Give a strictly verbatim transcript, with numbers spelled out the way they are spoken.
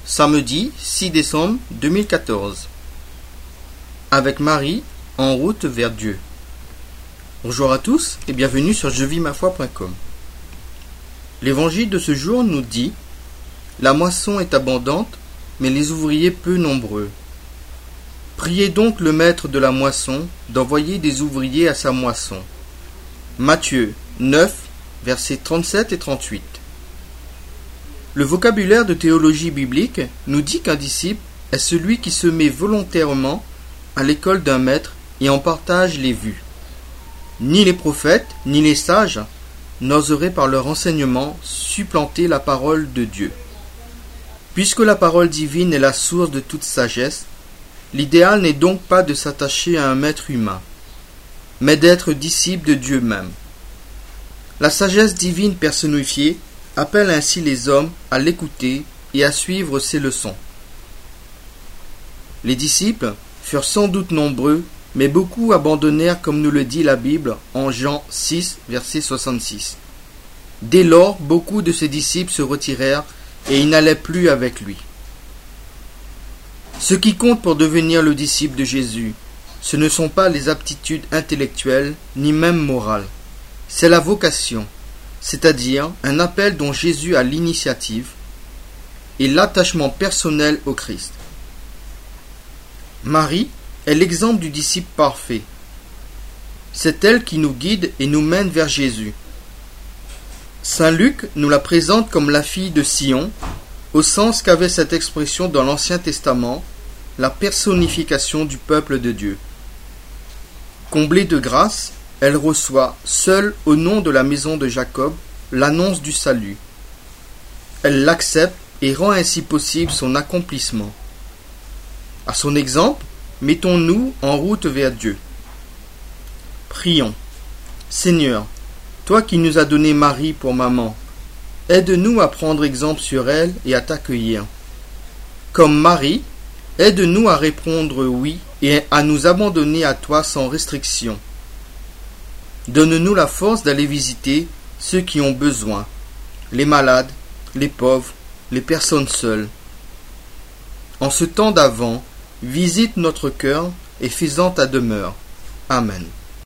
Samedi six décembre deux mille quatorze. Avec Marie, en route vers Dieu. Bonjour à tous et bienvenue sur je vis ma foi point com. L'évangile de ce jour nous dit: la moisson est abondante, mais les ouvriers peu nombreux. Priez donc le maître de la moisson d'envoyer des ouvriers à sa moisson. Matthieu neuf, versets trente-sept et trente-huit. Le vocabulaire de théologie biblique nous dit qu'un disciple est celui qui se met volontairement à l'école d'un maître et en partage les vues. Ni les prophètes, ni les sages n'oseraient par leur enseignement supplanter la parole de Dieu. Puisque la parole divine est la source de toute sagesse, l'idéal n'est donc pas de s'attacher à un maître humain, mais d'être disciple de Dieu même. La sagesse divine personnifiée appelle ainsi les hommes à l'écouter et à suivre ses leçons. Les disciples furent sans doute nombreux, mais beaucoup abandonnèrent, comme nous le dit la Bible en Jean six, verset soixante-six. Dès lors, beaucoup de ses disciples se retirèrent et ils n'allaient plus avec lui. Ce qui compte pour devenir le disciple de Jésus, ce ne sont pas les aptitudes intellectuelles, ni même morales. C'est la vocation, c'est-à-dire un appel dont Jésus a l'initiative, et l'attachement personnel au Christ. Marie est l'exemple du disciple parfait. C'est elle qui nous guide et nous mène vers Jésus. Saint Luc nous la présente comme la fille de Sion, au sens qu'avait cette expression dans l'Ancien Testament, la personnification du peuple de Dieu. Comblée de grâce, elle reçoit, seule au nom de la maison de Jacob, l'annonce du salut. Elle l'accepte et rend ainsi possible son accomplissement. À son exemple, mettons-nous en route vers Dieu. Prions. Seigneur, toi qui nous as donné Marie pour maman, aide-nous à prendre exemple sur elle et à t'accueillir. Comme Marie, aide-nous à répondre oui et à nous abandonner à toi sans restriction. Donne-nous la force d'aller visiter ceux qui ont besoin, les malades, les pauvres, les personnes seules. En ce temps d'avant, visite notre cœur et fais-en ta demeure. Amen.